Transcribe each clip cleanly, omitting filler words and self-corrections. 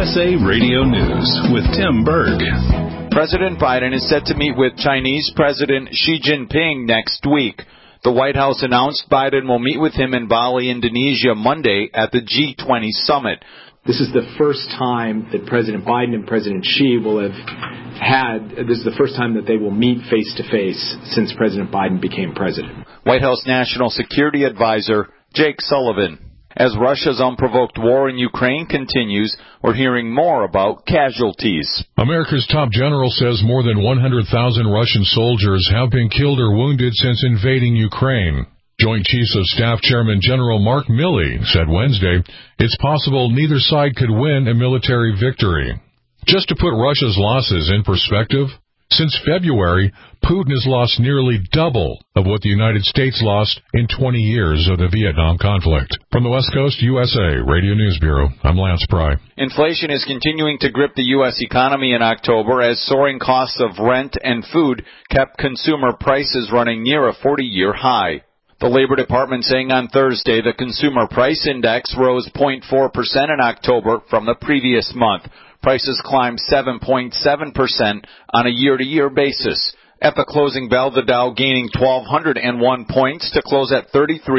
USA Radio News with Tim Berg. President Biden is set to meet with Chinese President Xi Jinping next week. The White House announced Biden will meet with him in Bali, Indonesia, Monday at the G20 summit. This is the first time that President Biden and President Xi will have this is the first time that they will meet face-to-face since President Biden became president. White House National Security Advisor Jake Sullivan. As Russia's unprovoked war in Ukraine continues, we're hearing more about casualties. America's top general says more than 100,000 Russian soldiers have been killed or wounded since invading Ukraine. Joint Chiefs of Staff Chairman General Mark Milley said Wednesday it's possible neither side could win a military victory. Just to put Russia's losses in perspective, since February, Putin has lost nearly double of what the United States lost in 20 years of the Vietnam conflict. From the West Coast USA Radio News Bureau, I'm Lance Pry. Inflation is continuing to grip the U.S. economy in October as soaring costs of rent and food kept consumer prices running near a 40-year high. The Labor Department saying on Thursday the Consumer Price Index rose 0.4% in October from the previous month. Prices climbed 7.7% on a year-to-year basis. At the closing bell, the Dow gaining 1,201 points to close at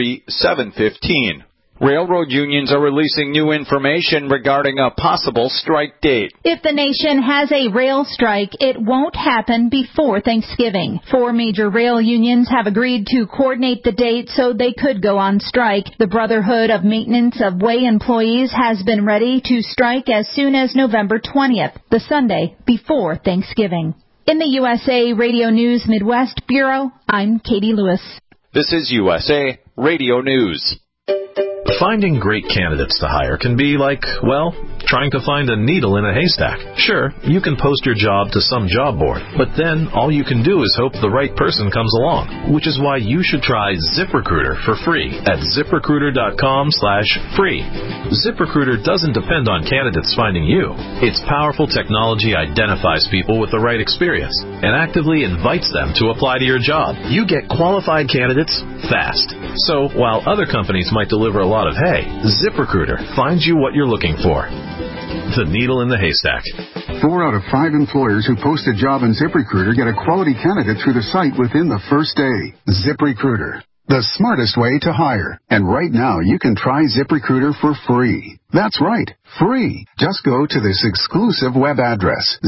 33,715. Railroad unions are releasing new information regarding a possible strike date. If the nation has a rail strike, it won't happen before Thanksgiving. 4 major rail unions have agreed to coordinate the date so they could go on strike. The Brotherhood of Maintenance of Way employees has been ready to strike as soon as November 20th, the Sunday before Thanksgiving. In the USA Radio News Midwest Bureau, I'm Katie Lewis. This is USA Radio News. Finding great candidates to hire can be like, well, trying to find a needle in a haystack. Sure, you can post your job to some job board, but then all you can do is hope the right person comes along, which is why you should try ZipRecruiter for free at ZipRecruiter.com/free. ZipRecruiter doesn't depend on candidates finding you. Its powerful technology identifies people with the right experience and actively invites them to apply to your job. You get qualified candidates fast. So while other companies might deliver a lot of hay, ZipRecruiter finds you what you're looking for. The needle in the haystack. 4 out of 5 employers who post a job in ZipRecruiter get a quality candidate through the site within the first day. ZipRecruiter, the smartest way to hire. And right now, you can try ZipRecruiter for free. That's right, free. Just go to this exclusive web address,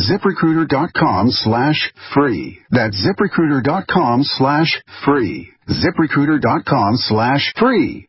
ZipRecruiter.com/free. That's ZipRecruiter.com/free. ZipRecruiter.com/free.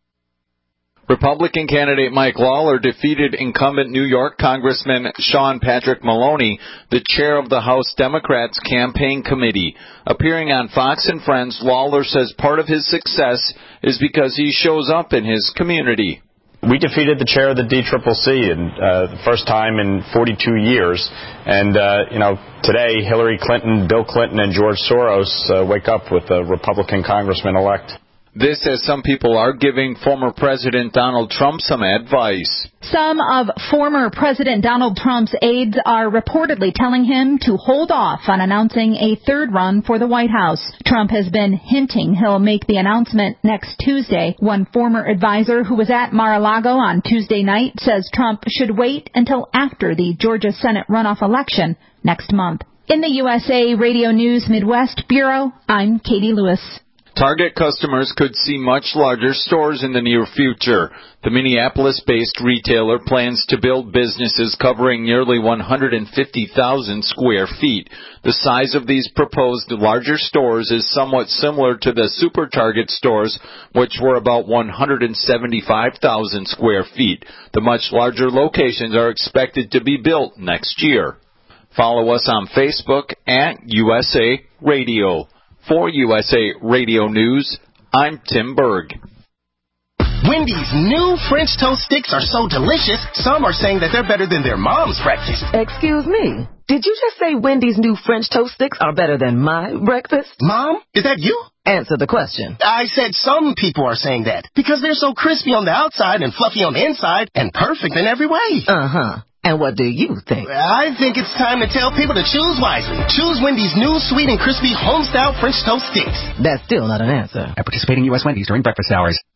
Republican candidate Mike Lawler defeated incumbent New York Congressman Sean Patrick Maloney, the chair of the House Democrats Campaign Committee. Appearing on Fox and Friends, Lawler says part of his success is because he shows up in his community. We defeated the chair of the DCCC the first time in 42 years. And, today Hillary Clinton, Bill Clinton, and George Soros wake up with a Republican congressman-elect. This as some people are giving former President Donald Trump some advice. Some of former President Donald Trump's aides are reportedly telling him to hold off on announcing a third run for the White House. Trump has been hinting he'll make the announcement next Tuesday. One former advisor who was at Mar-a-Lago on Tuesday night says Trump should wait until after the Georgia Senate runoff election next month. In the USA Radio News Midwest Bureau, I'm Katie Lewis. Target customers could see much larger stores in the near future. The Minneapolis-based retailer plans to build businesses covering nearly 150,000 square feet. The size of these proposed larger stores is somewhat similar to the Super Target stores, which were about 175,000 square feet. The much larger locations are expected to be built next year. Follow us on Facebook at USA Radio. For USA Radio News, I'm Tim Berg. Wendy's new French toast sticks are so delicious, some are saying that they're better than their mom's breakfast. Excuse me, did you just say Wendy's new French toast sticks are better than my breakfast? Mom, is that you? Answer the question. I said some people are saying that because they're so crispy on the outside and fluffy on the inside and perfect in every way. Uh-huh. And what do you think? I think it's time to tell people to choose wisely. Choose Wendy's new sweet and crispy home-style French toast sticks. That's still not an answer. At participating U.S. Wendy's during breakfast hours.